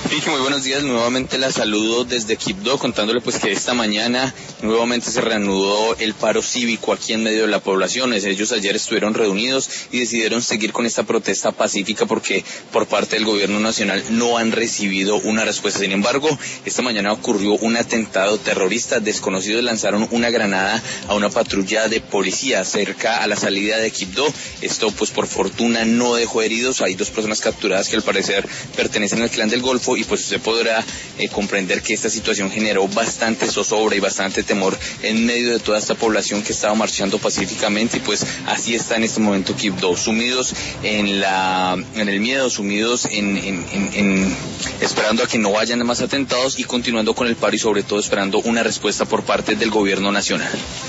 Vicky, muy buenos días, nuevamente la saludo desde Quibdó, contándole pues que esta mañana nuevamente se reanudó el paro cívico aquí en medio de la población. Ellos ayer estuvieron reunidos y decidieron seguir con esta protesta pacífica porque por parte del gobierno nacional no han recibido una respuesta. Sin embargo, esta mañana ocurrió un atentado terrorista. Desconocidos lanzaron una granada a una patrulla de policía cerca a la salida de Quibdó. Esto pues por fortuna no dejó heridos. Hay 2 personas capturadas que al parecer pertenecen al Clan del Golfo y pues usted podrá comprender que esta situación generó bastante zozobra y bastante temor en medio de toda esta población que estaba marchando pacíficamente, y pues así está en este momento Quibdó, sumidos en el miedo, sumidos en esperando a que no vayan más atentados y continuando con el paro y sobre todo esperando una respuesta por parte del gobierno nacional.